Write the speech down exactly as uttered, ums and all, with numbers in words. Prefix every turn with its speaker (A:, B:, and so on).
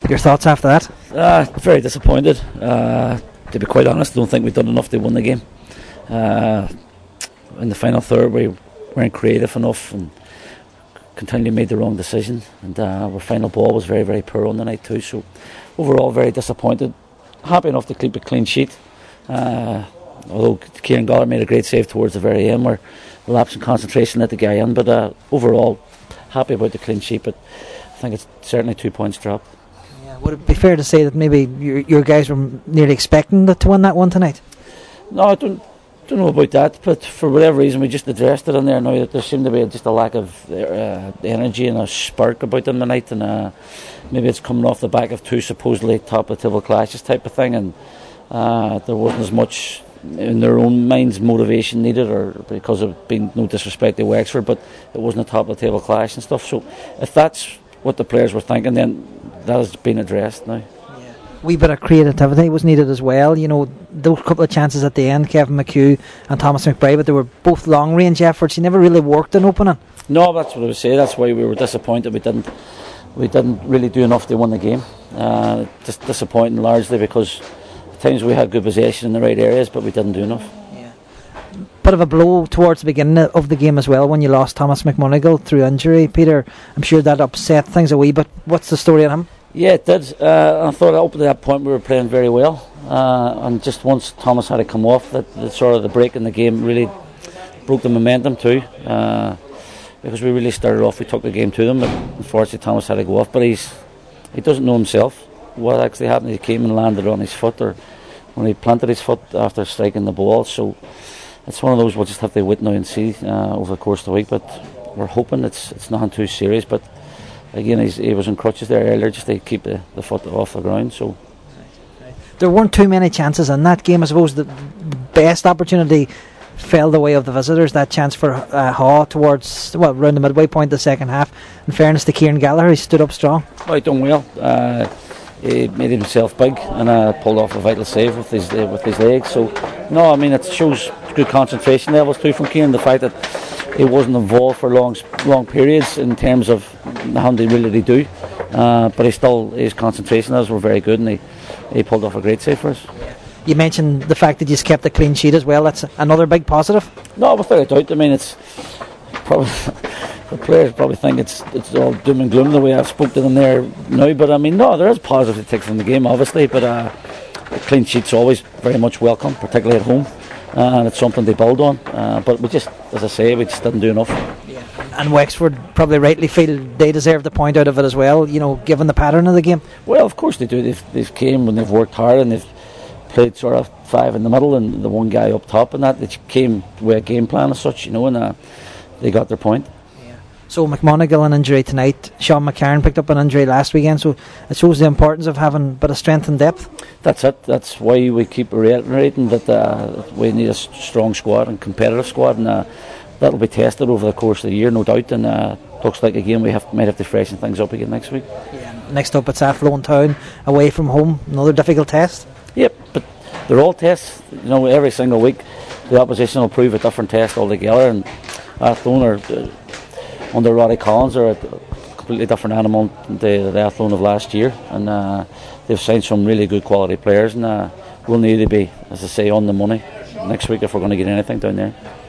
A: Your thoughts after that?
B: Uh, very disappointed. Uh, to be quite honest, I don't think we've done enough to win the game. Uh, in the final third, we weren't creative enough and continually made the wrong decision. And uh, our final ball was very, very poor on the night too. So overall, very disappointed. Happy enough to keep a clean sheet. Uh, although Kieran Gallagher made a great save towards the very end, where the lapse in concentration let the guy in. But uh, overall, happy about the clean sheet. But I think it's certainly two points dropped.
A: Yeah, would it be fair to say that maybe your, your guys were nearly expecting to win that one tonight?
B: No, I don't, don't know about that, but for whatever reason we just addressed it in there now that there seemed to be just a lack of uh, energy and a spark about them tonight, and uh, maybe it's coming off the back of two supposedly top of the table clashes type of thing, and uh, there wasn't as much in their own minds motivation needed, or because of being no disrespect to Wexford, but it wasn't a top of the table clash and stuff. So if that's what the players were thinking, then that has been addressed now.
A: Wee bit of creativity was needed as well. You know, those couple of chances at the end, Kevin McHugh and Thomas McBride, but they were both long range efforts. He never really worked an opening.
B: No, that's what I would say. That's why we were disappointed. We didn't, we didn't really do enough to win the game. Uh, just disappointing largely because at times we had good possession in the right areas, but we didn't do enough.
A: Yeah. Bit of a blow towards the beginning of the game as well when you lost Thomas McMonigal through injury. Peter, I'm sure that upset things a wee bit. What's the story on him?
B: Yeah, it did. Uh, I thought up to that point we were playing very well, uh, and just once Thomas had to come off, that the sort of the break in the game really broke the momentum too. Uh, because we really started off, we took the game to them, but unfortunately Thomas had to go off. But he's he doesn't know himself what actually happened. He came and landed on his foot, or when he planted his foot after striking the ball. So it's one of those we'll just have to wait now and see uh, over the course of the week. But we're hoping it's it's nothing too serious. But again, he's, he was in crutches there earlier just to keep the, the foot off the ground. So
A: there weren't too many chances in that game. I suppose the, the best opportunity fell the way of the visitors. That chance for uh, Haw towards well around the midway point of the second half. In fairness to Kieran Gallagher, he stood up strong.
B: Oh, he done well. Uh, he made himself big and uh, pulled off a vital save with his uh, with his legs. So no, I mean it shows good concentration levels too from Kieran. The fact that he wasn't involved for long long periods in terms of how they really do, uh, but he still his concentration levels were very good, and he, he pulled off a great save for us.
A: You mentioned the fact that you kept a clean sheet as well. That's another big positive.
B: No, without a doubt. I mean, it's probably the players probably think it's it's all doom and gloom the way I've spoke to them there now. But I mean, no, there is positive to take from the game, obviously. But uh, a clean sheet's always very much welcome, particularly at home, uh, and it's something they build on. Uh, but we just, as I say, we just didn't do enough.
A: Yeah. And Wexford probably rightly feel they deserve the point out of it as well. You know, given the pattern of the game.
B: Well, of course they do. They've they've came when they've worked hard and they've played sort of five in the middle and the one guy up top, and that they came with a game plan as such, you know, and uh, they got their point.
A: Yeah. So McMonigal an injury tonight. Sean McCarron picked up an injury last weekend, so it shows the importance of having a bit of strength and depth.
B: That's it. That's why we keep reiterating that uh, we need a strong squad and competitive squad, and uh, that'll be tested over the course of the year, no doubt. And uh, looks like again we have might have to freshen things up again next week.
A: Yeah. Next up it's Athlone Town away from home. Another difficult test.
B: Yep, but they're all tests. You know, every single week the opposition will prove a different test altogether, and Athlone are uh, under Roddy Collins are a completely different animal than the, the Athlone of last year, and uh, they've signed some really good quality players, and uh, we'll need to be, as I say, on the money next week if we're going to get anything down there.